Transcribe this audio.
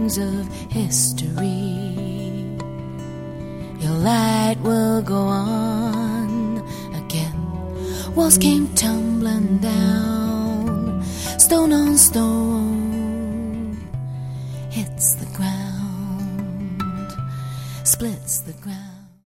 wings of history. Your light will go on again. Walls came tumbling down, stone on stone hits the ground, splits the ground.